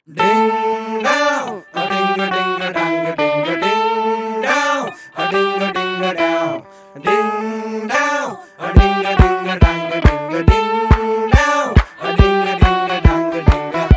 Ding down, a ding a ding a dang a ding a ding down, a ding a ding a down, ding down, a ding a ding a dang a ding a ding down, a ding a ding a dang a ding a.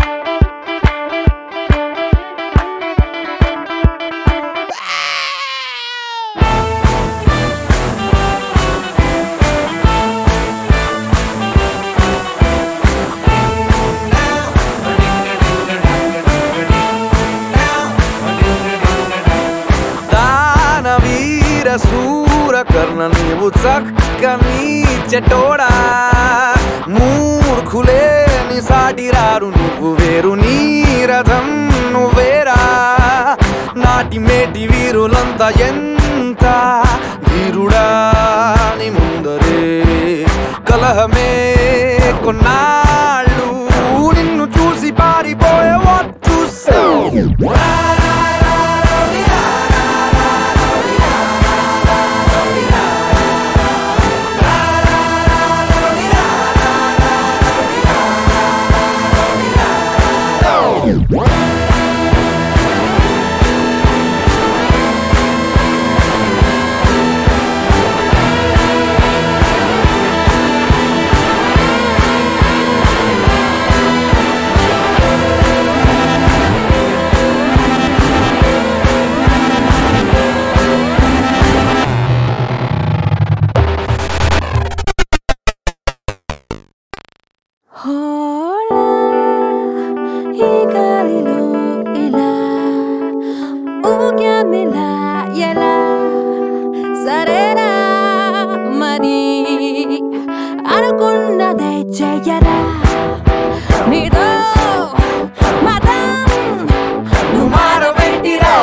దానవీర శూర కర్ణ నీవు చక్కని చెటోడా మూర్ఖులే నీ సాటి రారు నువ్వు వేరు నీ రథం నువ్వేరా నాటి మేటి వీరులంతా ఎంత వీరుడా నీ ముందరే కలహమే కొన్నాళ్ళు నిన్ను చూసి పారిపోయే వాట్ చూసావు హోలా ఈ గాలిలో ఇలా ఊగామెలా ఎలా సరేనా మరి అనుకున్నదే చెయ్యరా నీతో మతం నువ్వు మారబెట్టిరా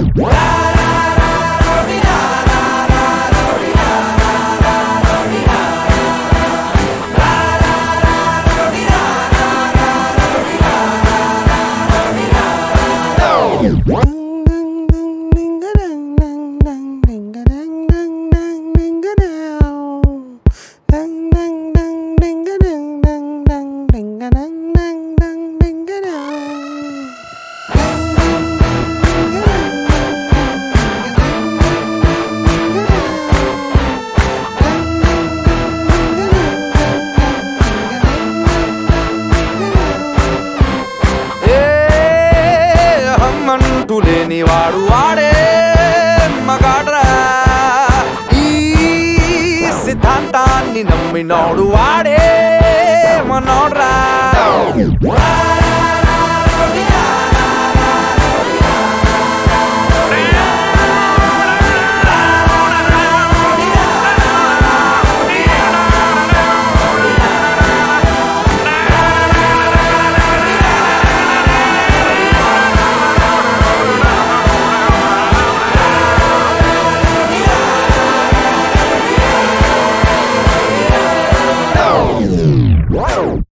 లేని వాడు వాడే మగాడ్రా ఈ సిద్ధాంతాన్ని నమ్మినోడు వాడే మనోడ్రా